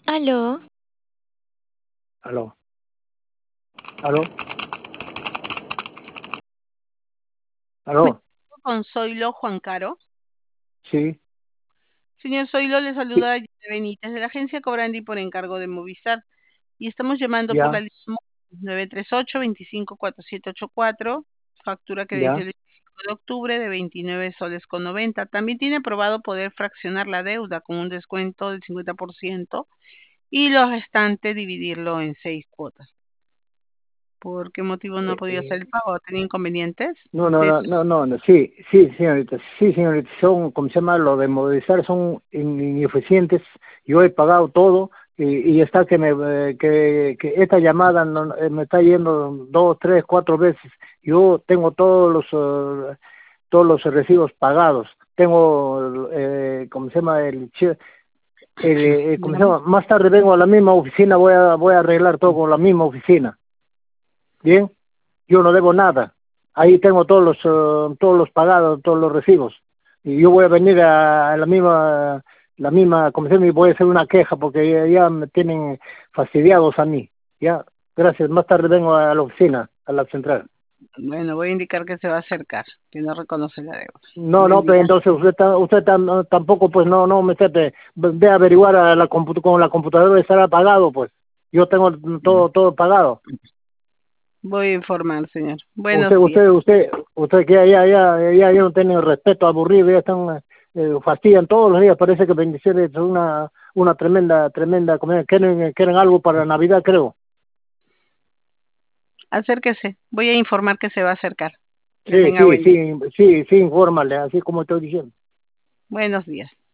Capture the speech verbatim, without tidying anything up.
Aló, Aló, aló, aló, Con Zoilo Juan Caro. sí, Señor Zoilo, le sí, saluda Yanira Benítez de la agencia Cobrandi por encargo de Movistar y estamos llamando por la ya, línea nueve tres ocho, dos cinco cuatro siete ocho cuatro, factura que venció ya. el veinticinco de octubre de veintinueve soles con noventa. También tiene aprobado poder fraccionar la deuda con un descuento del cincuenta por ciento y lo restante dividirlo en seis cuotas. ¿Por qué motivo no ha Eh, podido hacer el eh, pago? ¿Tenía inconvenientes? no, no, De no, eso. no, no, no, sí, sí, señorita, sí, señorita, son, como se llama, lo de movilizar son in- ineficientes. Yo he pagado todo y, y está que me, eh, que, que esta llamada no- eh, me está yendo dos, tres, cuatro veces. Yo tengo todos los, eh, todos los recibos pagados. Tengo, eh, ¿cómo se llama? El, che- el, eh, ¿cómo se llama? Más tarde vengo a la misma oficina, voy a, voy a arreglar todo con la misma oficina. Bien, yo no debo nada. Ahí tengo todos los, eh, todos los pagados, todos los recibos. Y yo voy a venir a, a la misma, la misma comisión y voy a hacer una queja porque ya, ya me tienen fastidiados a mí. Ya, gracias. Más tarde vengo a la oficina, a la central. Bueno, voy a indicar que se va a acercar, que no reconoce la deuda. No, Buen no, pero día. entonces usted, ta- usted tam- tampoco, pues no, no me trate, ve a averiguar a la compu- con la computadora estará pagado, pues. Yo tengo todo, todo pagado. Voy a informar, señor. Usted, Buenos días. usted, usted, usted que ya, ya, ya, ya, ya no tiene respeto, aburrido, ya están, eh, fastidian todos los días, parece que bendiciones es una, una tremenda, tremenda comida, quieren, quieren algo para Navidad, creo. Acérquese. Voy a informar que se va a acercar. Que Sí, tenga sí, buen día. sí, sí, sí, infórmale, así como estoy diciendo. Buenos días.